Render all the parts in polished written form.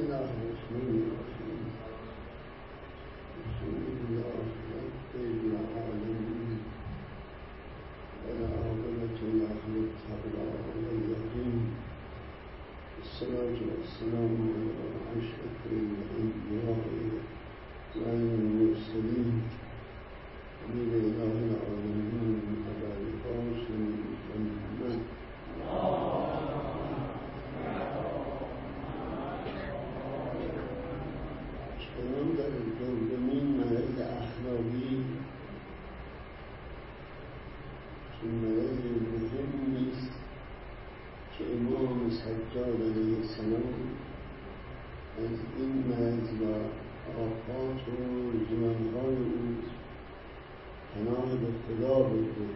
الله الرحمن الرحیم. الحمد لله رب العالمین والعاقبة لأهل التقوى واليقين. الصلاة والسلام على أشرف الأنبياء والمرسلين حبيب الله العالمين أبا القاسم محمد. چنان در دومین مرض اخلاقی که مرض مهمی است که امام سجاد علیه السلام از این مرض و آفات و زمانهای او پناه به خدا برده.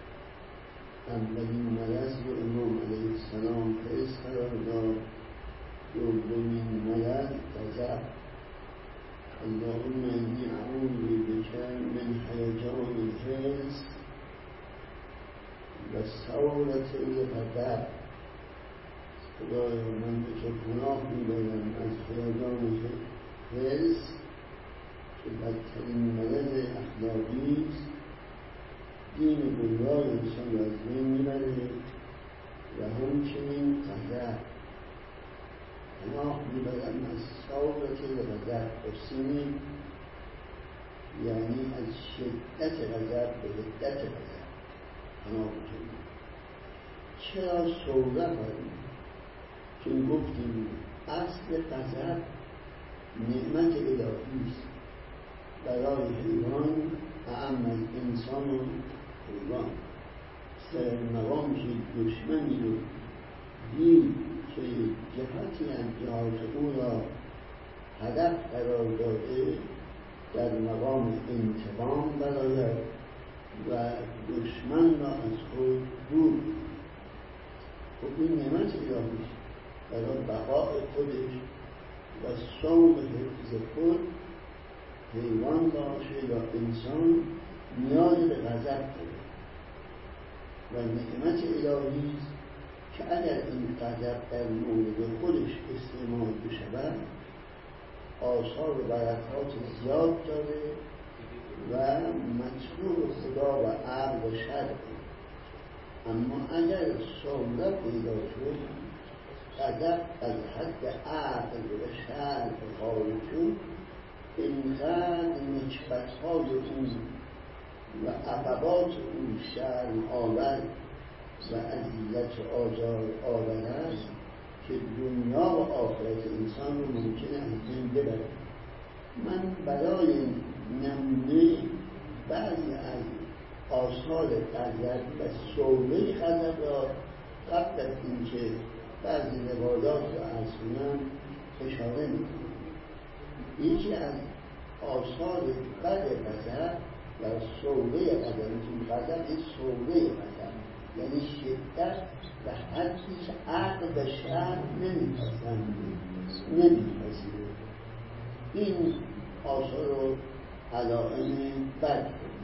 اولین مرض رو امام علیه السلام حس قرار داد. دومین مرض غضب. اللهم انی اعوذ بک من هیجان الحرص و ثورة الغضب. خدایا من به تو پناه میبرم از هیجان حرص که بدترین مرض اخلاقی است، دین دنیای انسان را از بین میبره، و همچنین غضب. پناه میبرم از ثورة الغضب. بسیمی یعنی از شدت غضب به حدت غضب پناه بکنیم. چرا ثوره فرمود؟ چون گفتیم اصل غضب نعمت الهی است برای حیوان، اعم از انسان و حیوان. سر مقام که دشمنی رو دید که جهتی از جهات او را هدف قرار داده، در مقام انتقام برآید و دشمن را از خود دور. خب این نعمت الهی است برای بقاء خودش و صوم حفظ خود. حیوان باشه یا انسان نیاز به غضب داره و نعمت الهی است که اگر این غضب در مورد خودش استعمال بشود آثار و برکات زیاد داره و مطلوب خدا و عقل و شرع. اما اگر ثوره پیدا شد، غضب از حد عقل و شرع خارج شد، اینقدر نکبت‌های او و عقبات او شرم آور و عزیزت و آزار آور است که دنیا و آخرت انسان رو ممکنه از بین ببره. من برای نمونه بعضی از آثار غضب و ثوره غضب را قبل از اینکه بعضی روایات را از کنم اشاره می‌کنم. یکی از آثار بد غضب و ثوره غضب، غضب این ثوره غضب یعنی شدت و حدی که عقل و شرع نمی‌پذیره. این آثار رو علائم بد کنیم.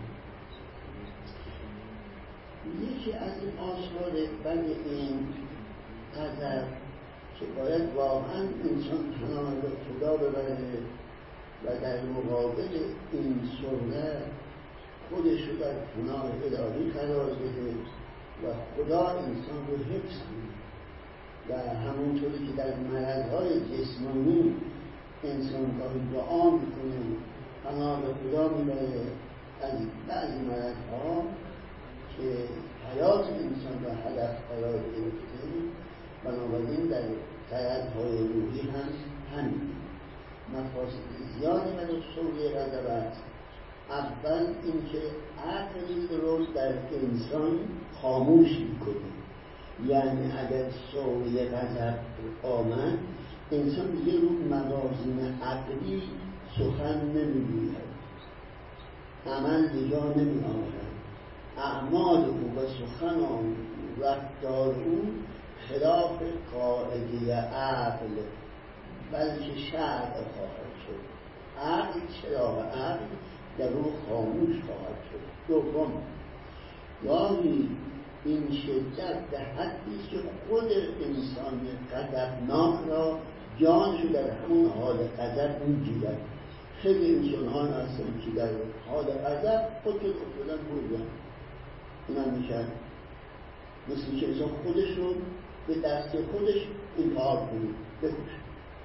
یکی از این آثار بد این غضب که باید واقعا انسان پناه به خدا ببره و در مقابل این ثوره خودش رو در پناه الهی قرار بده و خدا انسان رو حفظ کنه. و همونطوری که در مرضهای جسمانی انسان گاهی دعا میکنه، پناه به خدا میبره از بعضی مرضها که حیات انسان را هدف قرار گرفته، بنابراین در غرضهای روحی هم همین مفاسد زیادی و ثوره غضب است. اول اینکه عقل رو در انسان خاموش میکنه، یعنی اگر ثوره غضب آمد انسان دیگه رو موازین عقلی سخن نمیگوید، عمل به جا نمیآورد، اعمال او و سخن و رفتار او خلاف قاعده عقل بلکه شرع خواهد شد. عقل چراغ عقل در او خاموش خواهد شد. دوم، گاهی این شدت به حدی که خود انسان غضبناک را جانشو در همون حال غضب میگیرن. خیلی انسان هستن که در حال غضب خودشون افتادن بردن، اونم میشن مثل که انسان خودش رو به دست خودش انتحار کنه، بکشه.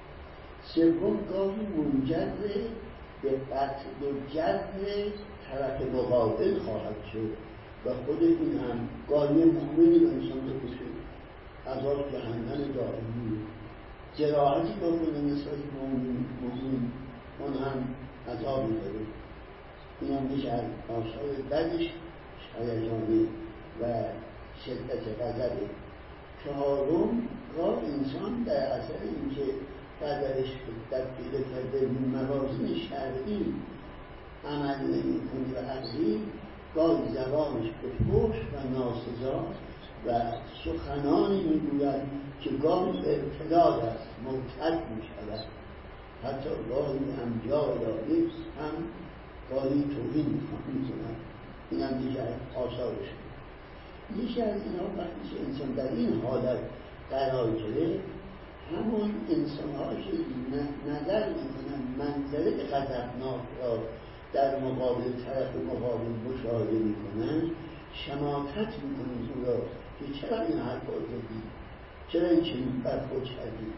سوم گاهی منجر به قتل و جذب طرف مقابل خواهد شد و خود این هم گاهی مؤمنی به انسان بکشه، عذاب جهنم دائمی، جراحتی بکنه نسبت مؤمن، اون هم عذابی داره. این هم میشه از آثار بدش هیجانی و شدت غضبه. چهارم گاه انسان در اثر اینکه غضبش تبدیل کرده به موازین شرعی عمل نمی‌کنه و عقلی، گاه زبانش به فحش و ناسزا و سخنانی میگوید که گاهی ارتداد است، مرتد میشود، حتی گاهی انبیاء الهی هم گاهی توهین میکنند. این هم دیگه آثارش. یکی از اینا وقتی که انسان در این حالت قرار گرفت، همون انسان‌هایی که نظر میکنن منظره غضبناک را در مقابل طرف مقابل مشاهده میکنن، شماتت میکنن او را که چرا این حرفا زدی، چرا این چنین برخورد کردی.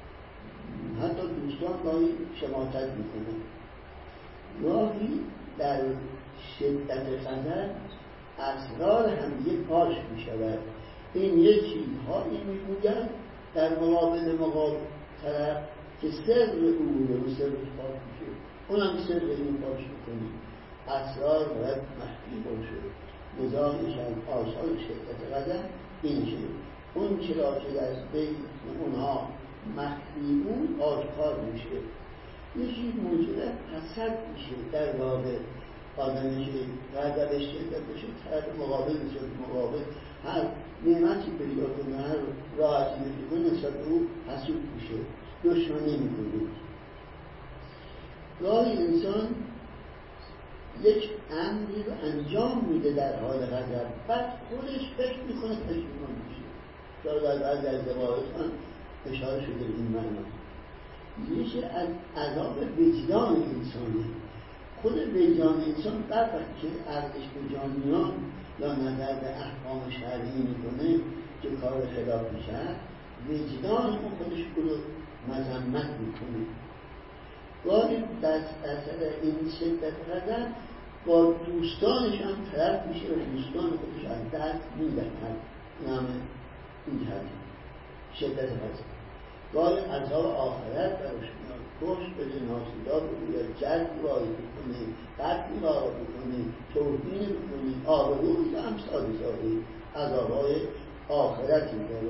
حتی دوستان گاهی شماتت میکنن. گاهی در شدت غضب اسرار هم یک پاش میشود. این یک چیزهایی میگوید در مقابل طرف که سر او بوده و سرش پاک میشه، اونم سر این پاش میکنی. اسرار باید مخفی باشه. لذا میشن آثار شدت غضب این که اون چرا که در بین اونها مخفی بود آشکار میشه. یکی موجود حسد میشه. در واقع آدمی که غضبش شدت بشه، طرف مقابل هر نعمتی پیدا کنه، هر راحتی پیدا کنه، نسبت به او حسود میشه، دشمنی میکنه. گاهی انسان یک امری رو انجام میده در حال غضب، بعد خودش فکر میکنه پشیمان میشه. شاید در بعضی از روایات اشاره شده به این معنا. یکی از عذاب وجدان انسانه. خود وجدان انسان بعد که عقلش به جان میاد یا نظر به احکام شرعی میکنه که کار خلاف میشه، وجدان اون خودش رو مذمت میکنه. گاهی در اثر این شدت غضب با دوستانش هم طرف میشه و دوستان خودش از دست میدهند. این همه این شدت غضب. گاهی عذاب آخرت براش میاد، پشت بده، ناسزا بگوید، جد رای بکنه، قتل رای بکنه، توهین بکنه، آبروی و امثال ذالک عذابهای آخرتی داره.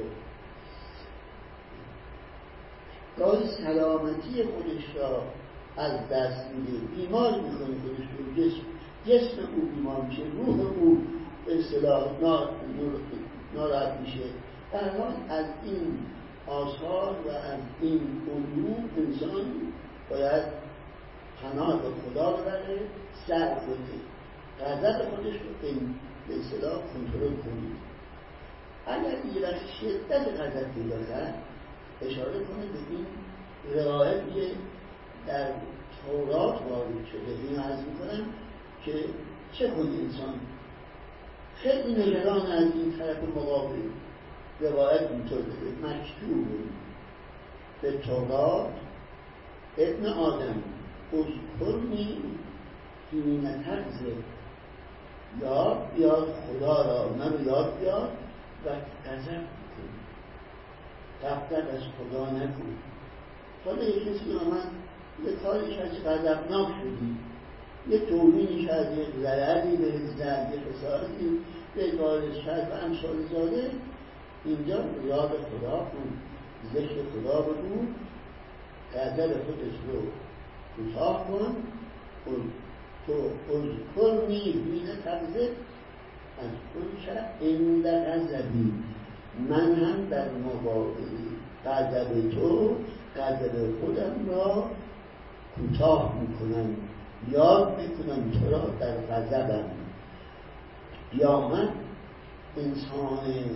گاهی سلامتی خودش را از دست میده، بیمار میکنه خودش رو، جسم او بیمار میشه، روح او به اصطلاح ناراحت میشه. در حال از این آثار و از این علوم انسان باید پناه به خدا ببره، سر کنه، غضب خودش رو به اصطلاح کنترل کنه. اگر یه وقت شدت غضب پیدا کرد، اشاره کنه به این روایت که در تورات وارد شده. این عرض میکنم که چه کنه انسان خیلی نگران از این طرف مقابل. روایت اینطور بده، مکتوب به تورات ابن آدم اذکرنی حین تغضب، یاد بیاد خدا را، من یاد بیاد و غضب کن، غفلت از خدا نکن. حالا یک کسی آمد یه کاریش از غضبناک شدی، یه توهینش از یک ضرری به زد، یه خسارتی به دارش کرد و امثال ذالک، اینجا یاد خدا کن، ذکر خدا بگو، غضب خودش رو کوتاه کن. تو اذکرنی حین تغضب از کنش عند غضبی، من هم در مقابل غضب تو غضب خودم را کوتاه میکنم، یاد میکنم تو را در غضبم. قیامت انسان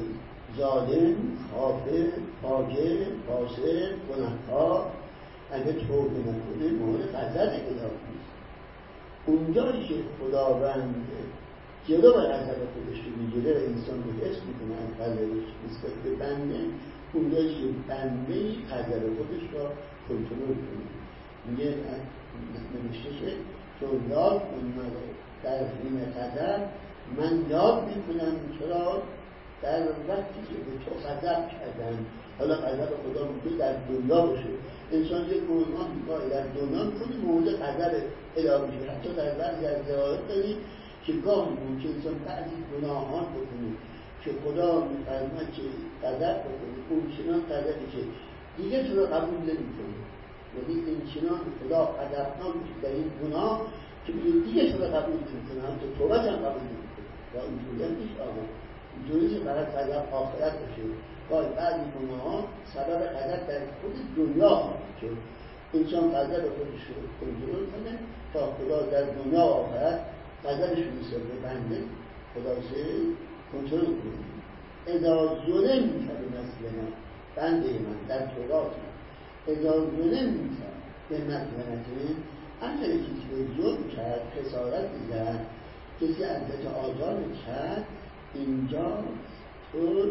ظالم، کافر، فاجر، فاسق، گنهکار اگه توبه نکنه مورد غضب الهی است. اونجایی که خداوند جلو غضب خودش رو میگیره و انسان رو حس میکنه از غضبش نسبت به بنده، اونجایی که بنده غضب خودش را کنترل کنه. میگه نوشته که تو یاد کن مرا در حین غضب، من یاد میکنم چرا در وقتی که به تو غضب کردم. حالا غضب خدا میگه در دنیا باشه، انسان یک گناه میکنه در دنیا میکنه مورد غضب الهی میشه. حتی در بعضی از روایات داریم که گاهی بود که انسان بعضی گناهان بکنه که خدا میفرماید که غضب بکنه، اون چنان غضبی که دیگه تو رو قبول نمیکنه. یعنی این چنان خدا غضبناک میشه در این گناه که دیگه تو رو قبول نمیکنه، حتی توبت هم قبول نمیکنه. و اینجوری هم نیست آقا، اینجوری که فقط غضب آخرت باشه. گاهی بعضی گناهان سبب غضب در خود دنیا که انسان غضب خودش رو کنترل کنه تا خدا در دنیا آخرت غضبش رو نسبت به بنده خدا سه کنترل کنه. اذا ظلم فبمظلمة، بنده من در تورات اذا ظلم فبمظلمة، اگر کسی به ظلم کرد، خسارت می‌زد، کسی ازت آزار کرد، اینجا تو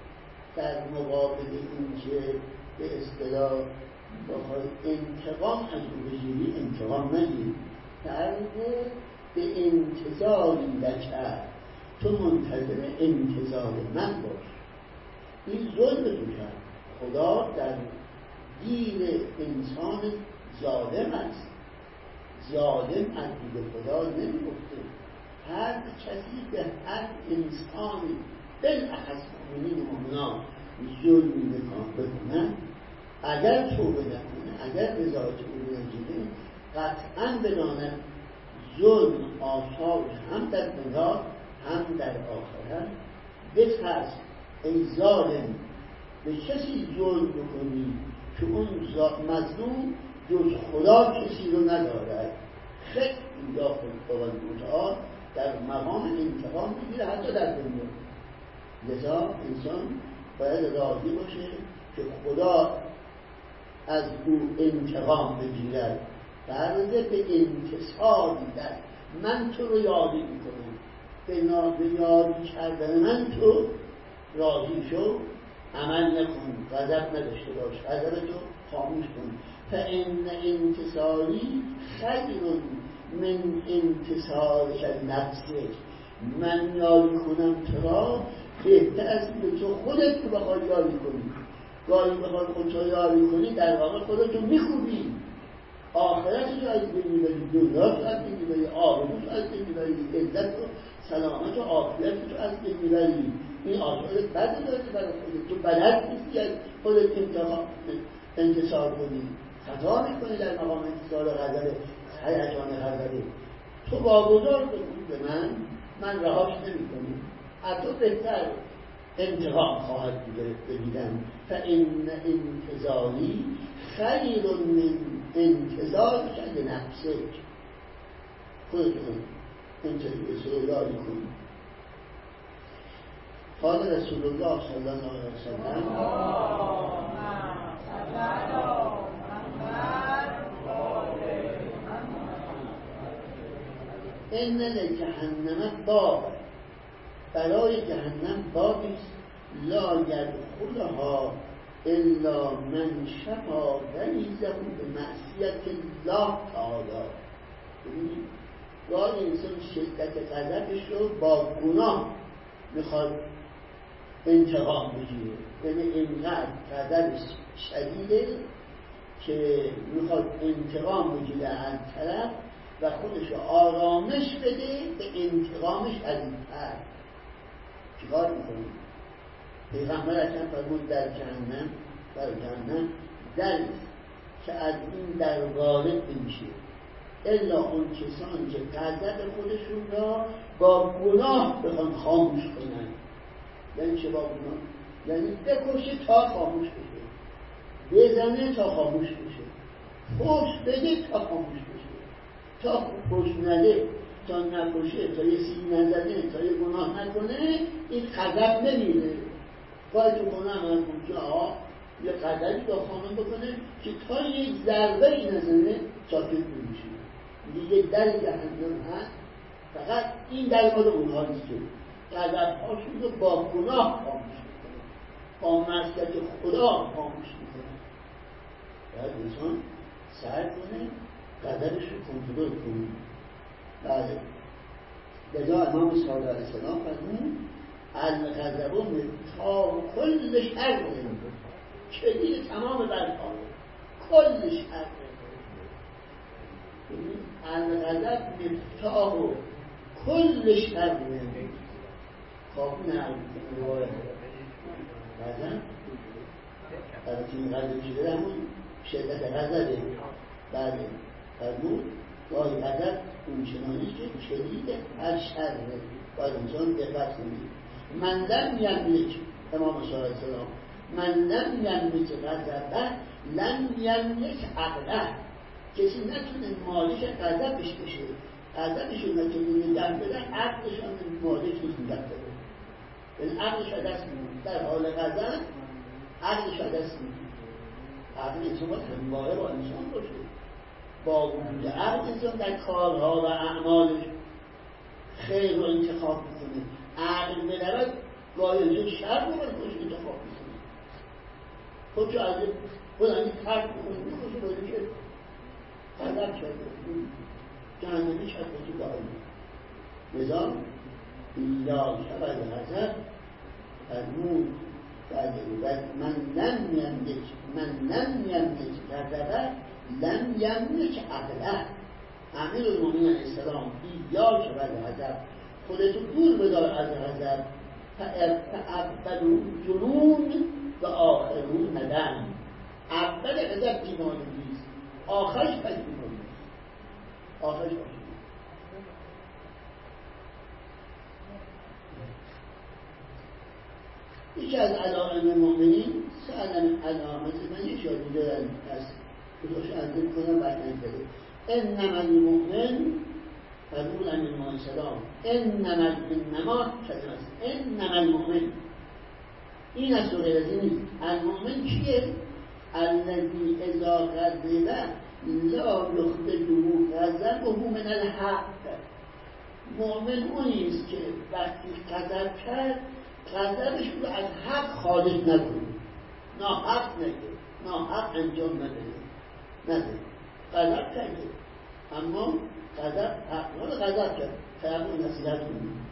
در مقابل این که به اصطلاح بخوای انتقام از او بگیری، انتقام نگیر، فرده به انتظاری لکر، تو منتظر انتظار من باش. این ظلم تو کرد. خدا در گیر انسان ظالم است. ظالم از دید خدا نمی‌افته. هر کسی به هر انسانی بالاخص مؤمنین و مؤمنات ظلمی بکنن، اگر توبه نکنه، اگر رضایت او نگیره، قطعاً بداند ظلم آثارش هم در دنیا هم در آخرت. بترس ای ظالم به کسی ظلم بکنی که اون مظلوم جز خدا کسی رو ندارد. خیلی اینجا خداوند متعال در مقام انتقام میگیره حتی در دنیا. لذا انسان باید راضی باشه که خدا از او انتقام بگیرد، برده به انتصار میدن. من تو رو یادی میکنم، به یادی کردن من تو راضی شو، عمل نکن، غضب نداشته باش، غضب تو خاموش کن. فان انتصاری خیر من انتصارک نفسک، من یاری کنم تو را بهتر از به تو خودت رو بخوای یاری کنی. گاهی بخوای خودت رو یاری کنی در واقع خودت رو میخوبی، آخرت رو از بین میبری، دنیا رو از بین میبری، آبرو رو از بین میبری، عزت و سلامت و عافیت رو از بین میبری. این آثار بدی داره برای خودت. تو بلد نیستی از خودت انتصار کنی، خطا میکنی در مقام انتصار غضب، هیجان غضب. تو واگذار بکن به من رهاش نمیکنم، از تو بهتر انتقام خواهد بگیرم. فان انتظاری خیر من انتظارک لنفسک. خودتون انتظار یاری کن. قال رسول الله صلی الله علیه وسلم ان لجهنم باب، برای جهنم بابی است، لا یدخلها الا من شفا غیظه بمعصیة الله تعالی. ببینید گاهی انسان شدت غضبش رو با گناه میخواد انتقام بگیره، یعنی اینقدر غضبش شدیده که میخواد انتقام بگیره از طرف و خودش آرامش بده به انتقامش شدیدتر. چیکار میکنه؟ پیغمبر اکرم فرمود در جهنم در که از این در وارد نمیشه الا اون کسان که غضب خودشون را با گناه بخوان خاموش کنن. یعنی چه با گناه؟ یعنی بکشه تا خاموش بشه، بزنه تا خاموش بشه، فحش بده تا خاموش بشه، تا فحش نده، تا نکشه، تا یه سیب نزنه، تا یه گناه نکنه، این غضب نمیره. باید تو خونه هم ممکنه آقا یه قدری با خانم بکنه که تا یک ضربه ای نزنه ساکت نمیشه. یه در جهنم هست، فقط این در مورد اونها نیست که غضب‌هاشون رو با گناه خاموش میکنه، با معصیت خدا خاموش میکنه. باید انسان سعی کنه غضبش رو کنترل کنه. بله، لذا امام صادق علیه السلام فرمود الغضب مفتاح کل شر، کلید تمام بلها، کل شر. الغضب مفتاح کل شر. کافی نرم روایت غضب البته این غضب شده همون شدت غضبه. بله فرمود گاهی غضب اون چنانیست که کلید هر شر باید انسان دقت کنید. من لم یملک، امام صلی الله علیه وسلم، من لم یملک غضبه لم یملک عقله. کسی نتونه مالک غضبش بشه، غضبش رو نتونه نگه بده، عقلش هم مالک نیست نگه بده. این عقلش رو دست می‌گیره در حال غضب، عقلش رو دست می‌گیره. عقل انسان باید همواره با انسان باشه، با وجود عقل انسان در کارها و اعمالش خیر رو انتخاب میکنه. عقل برود گاهی انسان شر رو باید خودش انتخاب میکنه. خود چه از بلندی ترک بکنه میخوشه باید که غضب کرده جهنمی کرده تو دائمی. لذا یا شبه غضب فرمود من لم یملک غضبه لم یملک عقله. امیرالمومنین علیه السلام یا شبه غضب، خودتو دور بدار از غضب. فاول جنون و آخرون ندم. اول غضب دیوانگیست، آخرش پشیمانیست. آخرش پشیمانیست. یکی از علائم مؤمنین سألن علامت من یک شاید اینجا از کتاش انزل کنم بعد نگذاره انما المؤمن فرمود امیر ماهی سلام انما المؤمن این از سوره رزی نیست. المؤمن کیه؟ الذی اذا غضب لا یخرجه غضبه من الحق. مؤمن اونیست که وقتی غضب کرد غضبش رو از حق خارج نکنه، ناحق نگه، ناحق انجام نده. غضب کرده اما غضب حق غضب کرد طرف رو نصیحت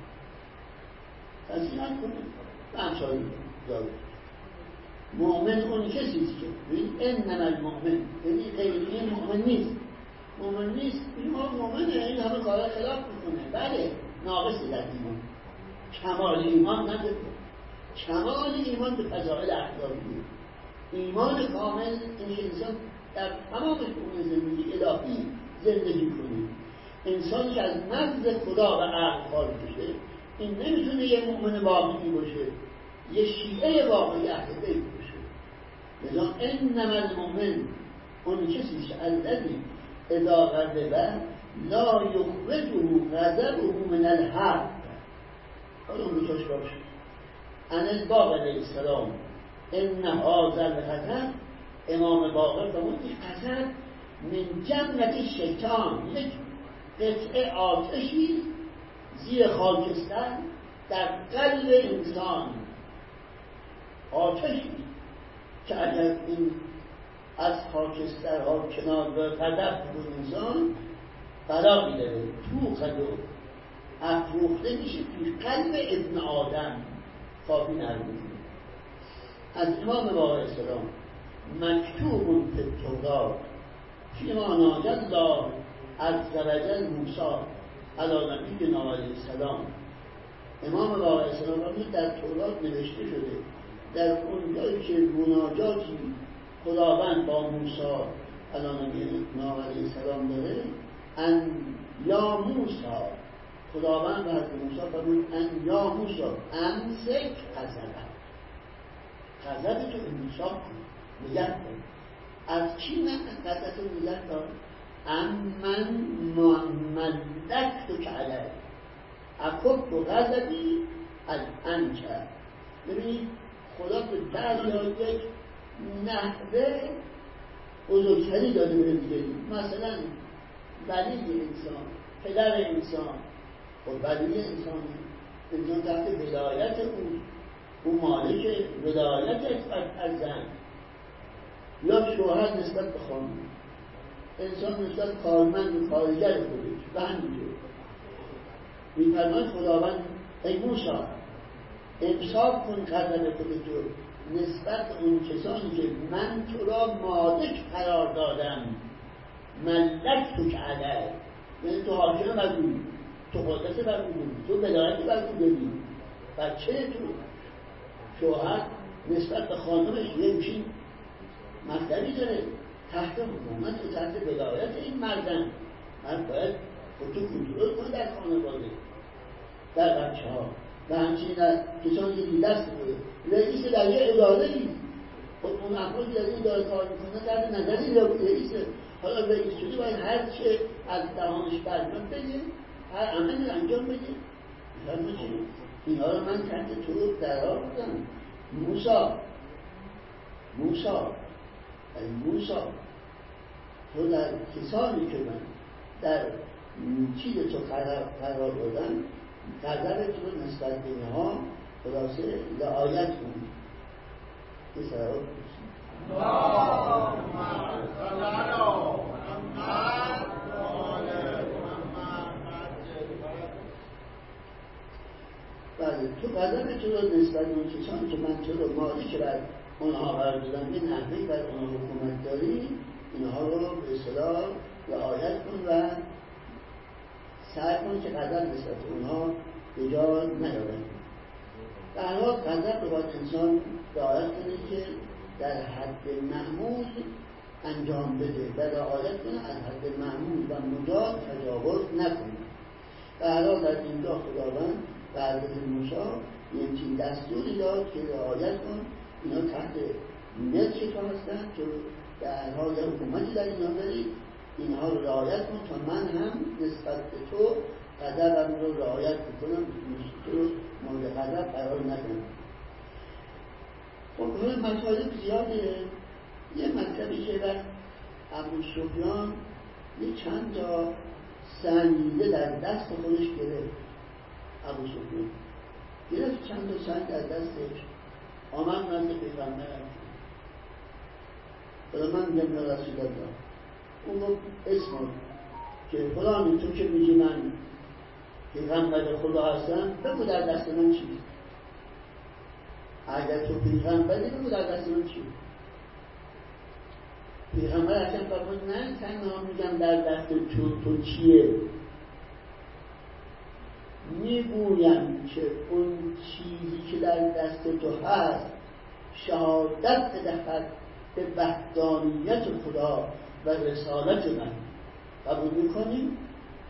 کنه و همسایی داره. مؤمن اون کسیست که انما المؤمن، یعنی غیر این مؤمن نیست. مؤمن نیست این مؤمنه، این همه کارا خلاف میکنه، بله ناقصی در ایمان، کمال ایمان نداره. کمال ایمان به فضائل اخلاقیه. ایمان کامل این که انسان در تمام شؤون زندگی الهی زندگی کنه. انسان که از نزد خدا و عقل خارج بشه این نمیتونه یه مؤمن واقعی باشه، یه شیعه واقعی اهل بیت باشه. لذا انما المؤمن اون کسی که الذی اذا غضب لا یخرجه غضبه من الحق. حالا اون دوتاش باشه. ان الباقر علیه السلام ان هذا الغضب، امام باقر فرمود این غضب من جملت شیطان، یک قطعه آتشی زیر خاکستر در قلب انسان. آتشی که اگر این از خاکسترها کنار به غضب بود انسان بلا میداره تو قلب افروخته میشه توی قلب ابن آدم. کافی نرمید از امام باقر السلام مکتوب فی التورات فیما ناجی الله عز وجل موسی علی نبینا علیه السلام. امام باقر السلام در تورات نوشته شده در اون جایی که مناجاتی خداوند با موسی علی نبینا علیه السلام داره، ان یا موسی، خداوند به حضرت موسی فرمود ان یا موسی امسک غضب تو امساک کن، نگه کن. از چی من غضب تو نگه کن؟ امن ملکت علیه اکب و غضبی از انچه. ببینید خدا به دریا یک نحوه بزرگتری داده به دیگری. مثلا ولی انسان، پدر انسان، خب ولی انسان تحت ولایت او مالک ولایت از زن، یا شوهر نسبت به خانم، انسان نسبت کارمند و کارگر خودش و همینجور. می‌فرماید خداوند ای موسی امساک کن غضب خودت رو نسبت به اون کسانی که من تو را مالک قرار دادم، ملک تو که علیه، یعنی تو حاکم بر اون، تو قدرت بر اون، تو ولایت بر اون داری. بچه تو شوهر نسبت به خانمش یه میشین مطلبی داره، تحت حکومت و تحت ولایت این مردن. من باید خودتو کنترل کنه در خانواده، در بچه ها و همچنین در کسانی که دست بوده. رئیس در یه اداره‌ای، خب اون افرادی در این اداره کار میکنه در نظری رئیسه. حالا رئیس شده باید هر چه از دهانش برمیاد بگه، هر عملی انجام بده. اینها رو من تحت تو درار بودم. موسی تو در کسانی که من در چیز تو قرار دادم، قدر تو نسبت به اینها خلاصه رعایت کنی. این سراب کنی. بله، تو قدر تو رو نسبت به اون کسانی که من تو رو مالک بر اونها قرار دادم، به نحوی بر اونها حکومت داری، اینها رو به اصطلاح رعایت کن و سعی کن که قدر نسبت اونها به جا نیاورد. در حال قدر رو باید انسان رعایت کنه که در حد معمول انجام بده و رعایت کنه از حد معمول و مجاز تجاوز نکنه. در حال در اینجا خداوند به حضرت موسی یک چین دستوری داد که رعایت کن، اینا تحت ملک تو هستن، تو در حال حکومتی در اینا داری، اینها رو رعایت کن تا من هم نسبت به تو قدرم رو رعایت بکنم، تو مورد قدر قرار نکنم. خب حالا مطالب زیاده. یه مطلبی که وقت ابو سفیان یه چند تا سنگیده در دست خودش گرفت. ابو سفیان گرفت چند تا سنگ در دستش، آمد نزد پیغمبر. حالا من میگم یا رسول الله، اون گفت اسم که فلانی تو که میگی من پیغمبر خدا هستم، بگو در دست من چیست؟ اگر تو پیغمبری بگو در دست من چیست؟ پیغمبر اصلا فرمود نه تنها میگم در دست تو چیه، میگویم که اون چیزی که در دست تو هست شهادت بدهد به وحدانیت خدا و رسالت من. قبول میکنیم؟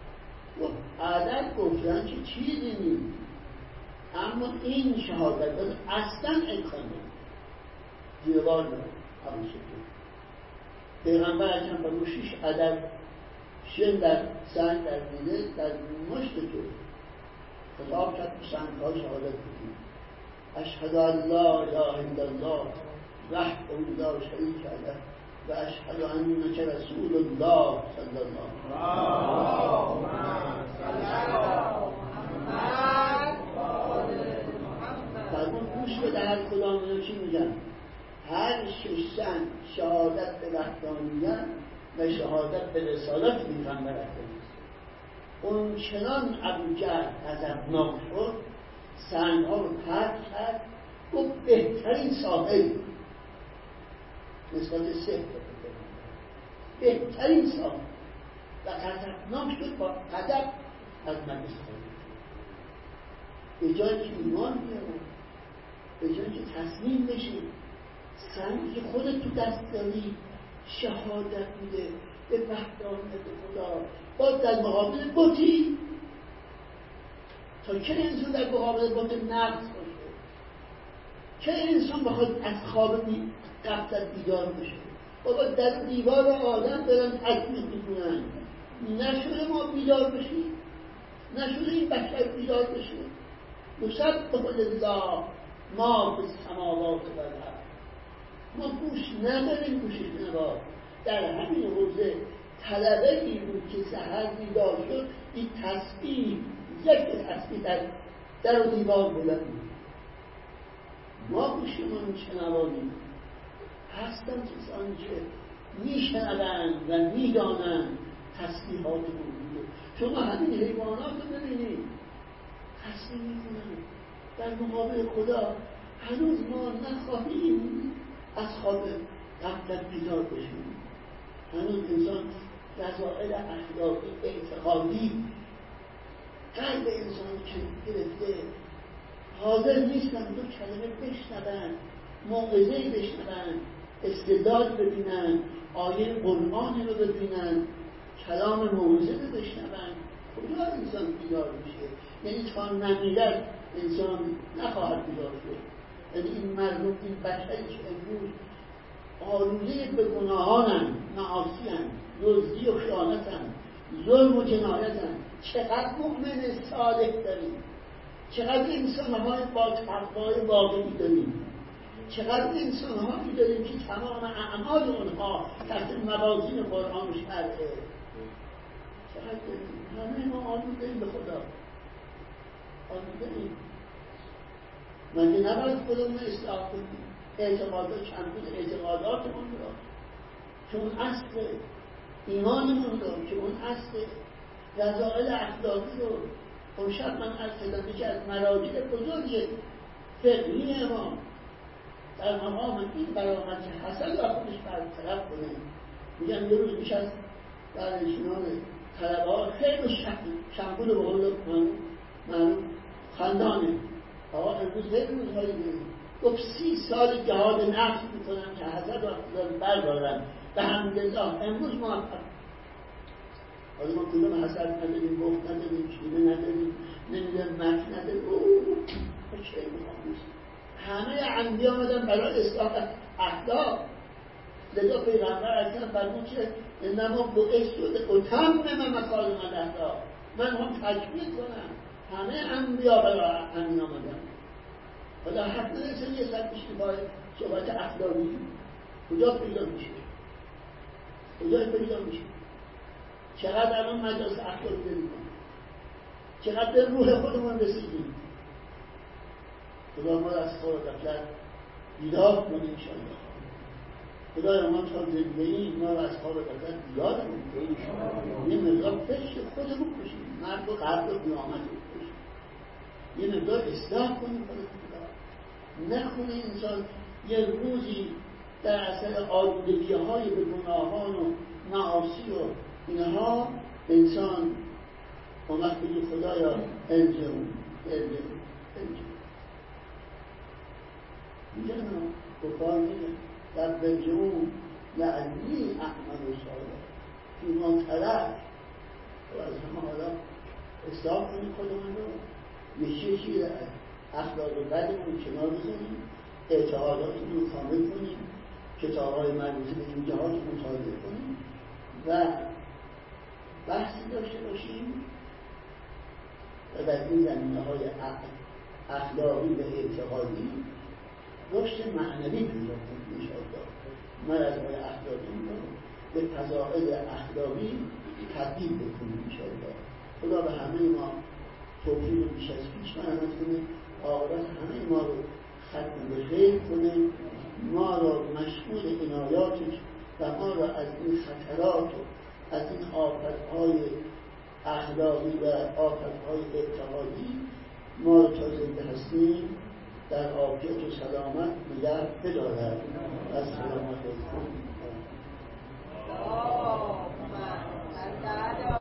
عدد گفتن که چیزی نیست، اما این شهادت اصلا امکان نیست، زیربار دارد. ابو سفیان پیغمبر اکرم فرمود 6 عدد شن در سنگ در دیده در مشت تو خطاب کرد به سنگ‌ها شهادت بدید. اشهد ان لا اله الا الله وحده لا شریک له و اشهد انک رسول الله صلی الله علیه و آله. گوش بده هر کدام اینا چی میگن. هر 6 سنگ شهادت به وحدانیت و شهادت به رسالت پیغمبر اکرم. اون چنان ابوجهل غضبناک شد، سنگ‌ها رو پرت کرد، گفت بهترین صاحب نسبت سه بهترین صاحب و غضبناک شد، با غضب از مجلس خارج شد. به جای که ایمان بیاره، به جای که تسلیم بشی، سنگی که خودت تو دست داری شهادت میده به وحدانیت خدا، باز در مقابل بتی. تا که انسان در مقابل بت نقص باشه؟ که انسان بخواد از خواب غفلت بیدار بشه؟ بابا در دیوار آدم دارن تکلیف میکنن، نشده ما بیدار بشیم، نشده این بشر بیدار بشه. نسبح لله ما به سماوات و الارض. ما گوش نداریم گوش شنوا. در همین حوزه طلبه‌ای بود که سحر بیدار شد، این تسبیح، ذکر تسبیح در و دیوار بلند بود. ما گوشمون شنواییم. هستن کسانی که میشنوند و میدانند تسبیحات موجوده. شما همین حیوانات رو ببینید، تسبیح میکنند در مقابل خدا. هنوز ما نخواهیم از خواب غفلت بیدار بشیم. هنوز انسان رذائل اخلاقی اعتقادی قلب انسان که گرفته، حاضر نیستن دو کلمه بشنوند، موعظه‌ای بشنوند، استدلال ببینن، آیه قرآنی رو ببینن، کلام موعظه رو بشنوند. کجا انسان بیدار میشه؟ یعنی تا نمیرد انسان نخواهد بیدار شد. یعنی این مردم، این بشری که امروز آلوده به گناهانن، معاصی‌اند، دزدی و خیانتند، ظلم و جنایتند، چقدر مؤمن صالح داریم، چقدر انسان‌های با تقوای واقعی داریم، چقدر انسان‌هایی داریم که تمام اعمال اونها تحت موازین قرآن و شرعه. چقدر همه ما آلوده‌ایم به خدا، آلوده‌ایم. مگه نباید خودمون اصلاح کنیم؟ اعتقادات چند اعتقاداتمون رو که اون اصل ایمانمون رو، که اون اصل رذائل اخلاقی رو. اون شب من عرض کردم که از مراجع بزرگ فقهی ما در مقام این برآمد که حسد را خودش برطرف کنه. میگم یه روز میشست در نشینان طلبه ها خیلی شنبول به قول معلوم خندانه. آقا امروز خیلی روزهایی داریم، گفت 30 سال جهاد نفس میکنم که حسد را بردارم، به حمدالله امروز موفق. حالا ما کدوم حسد نداریم، گفت نداریم، کینه نداریم، نمیدونم مکر نداریم. چه میخوام؟ همه انبیا آمدن برای اصلاح اخلاق. لذا پیغمبر اکرم فرمود که انما بعثت لاتمم مکارم الاخلاق، من هم تکمیل کنم. همه انبیا برای همین آمدن. حالا حق نداریم یه سر پیش باید صحبت اخلاقی کجا پیدا میشه؟ کجا پیدا میشه؟ چقدر الان مجلس اخلاقی داریم، چقدر به روح خودمون رسیدیم. خدا ما را از خواب غفلت بیدار کنیم انشاءالله. خدای ما تا زندگی ما را از خواب غفلت بیدار کنیم. یه مقدار پشت خودمون کشیم، مرد و قبل و قیامت رو کشیم. یه مقدار اصلاح کنیم خدا. نکنه انسان یه روزی در اثر آلودگی‌های به گناهان و معاصی و اینها انسان آمد بگی خدایا ارجعون. میگن کفار میگن رب ارجعون لعلی اعمل صالحا فیما ترک. و از همه حالا اصلاح کنیم خودمون رو، یه چیزی اخلاق بدمون کنار بزنیم، اعتقاداتمون رو کامل کنیم، کتاب‌های مربوطه به این جهات مطالعه کنیم و بحثی داشته باشیم و در این زمینه‌های اخلاقی و اعتقادی رشد معنوی پیدا کنیم انشاءالله. مرزهای اخلاقی رو به فضائل اخلاقی تبدیل بکنیم انشاءالله. خدا به همه ما توفیق بیش از پیش مرحمت کنه، آخرت همه ما رو ختم به خیر کنه، ما را مشمول عنایاتش و ما را از این خطرات و از این آفت‌های اخلاقی و آفت‌های اعتقادی ما را تا زنده هستیم در عافیت و سلامت نگه بدارد. السلام علیکم.